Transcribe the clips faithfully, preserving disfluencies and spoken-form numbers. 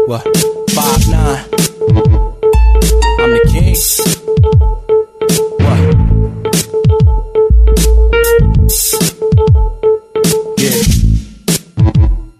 What? Five nine. I'm the king. What? Yeah.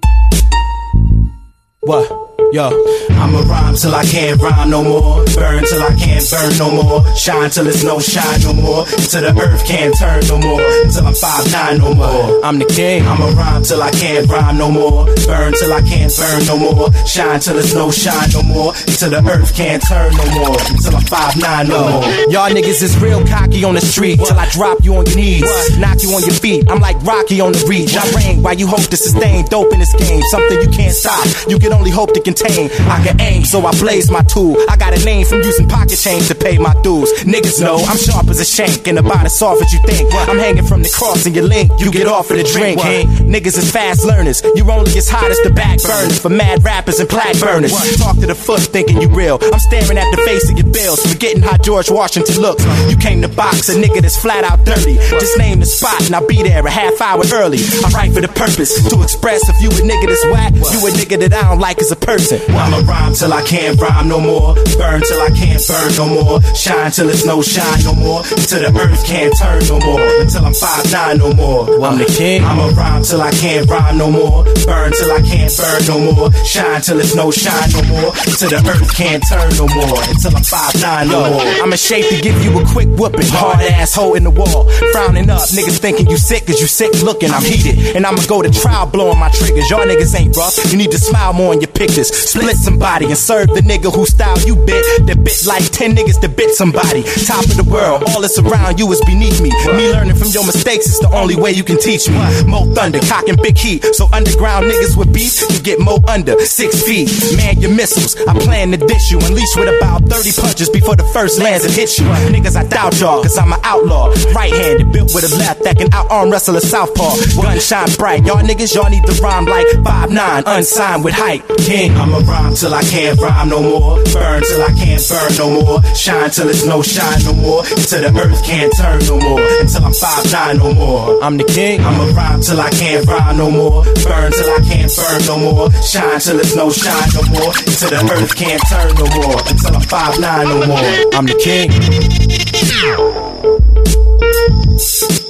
What? Yo, I'ma rhyme till I can't rhyme no more. Burn till I can't burn no more. Shine till it's no shine no more. Till the earth can't turn no more. Till I'm five nine no more. I'm the king. I'ma rhyme till I can't rhyme no more. Burn till I can't burn no more. Shine till it's no shine no more. Till the earth can't turn no more. Till I'm five nine no more. Y'all niggas is real cocky on the street. Till I drop you on your knees, knock you on your feet. I'm like Rocky on the reach. I reign while you hope to sustain. Dope in this game, something you can't stop. You can only hope to contain. I can aim, so I blaze my tool. I got a name from using pocket change to pay my dues. Niggas know I'm sharp as a shank and about as soft as you think. I'm hanging from the cross and your link. You get off of the drink. Niggas is fast learners. You only as hot as the back burners for mad rappers and plaque burners. Talk to the foot thinking you real. I'm staring at the face of your bills, forgetting how George Washington looks. You came to box a nigga that's flat out dirty. Just name the spot and I'll be there a half hour early. I write for the purpose to express if you a nigga that's whack, you a nigga that I don't like as a person. I'ma rhyme till I can't rhyme no more. Burn till I can't burn no more. Shine till it's no shine no more. Till the earth can't turn no more. Until I'm five nine no more. I'm the king. I'ma rhyme till I can't rhyme no more. Burn till I can't burn no more. Shine till it's no shine no more. Till the earth can't turn no more. Until I'm five nine no more. I'm in shape to give you a quick whooping. Hard asshole in the wall. Frowning up, niggas thinking you sick cause you sick looking. I'm heated and I'ma go to trial blowing my triggers. Y'all niggas ain't rough. You need to smile more in your pictures. Split somebody and serve the nigga who style you bit. That bit like ten niggas to bit somebody. Top of the world, all that's around you is beneath me. Me learning from your mistakes is the only way you can teach me. Mo thunder, cocking big heat. So underground niggas with beef, you get mo under six feet. Man, your missiles, I plan to dish you. Unleash with about thirty punches before the first lands and hit you. Niggas, I doubt y'all, cause I'm an outlaw. Right-handed, built with a left that can out-arm wrestle a southpaw. Gun shine bright. Y'all niggas, y'all need to rhyme like five nine, unsigned with height. King. I'ma rhyme till I can't rhyme no more. Burn till I can't burn no more. Shine till it's no shine no more. Till the earth can't turn no more. Until I'm five nine no more. I'm the king. I'ma rhyme till I can't rhyme no more. Burn till I can't burn no more. Shine till it's no shine no more. Till the earth can't turn no more. Until I'm five nine no more. I'm the king.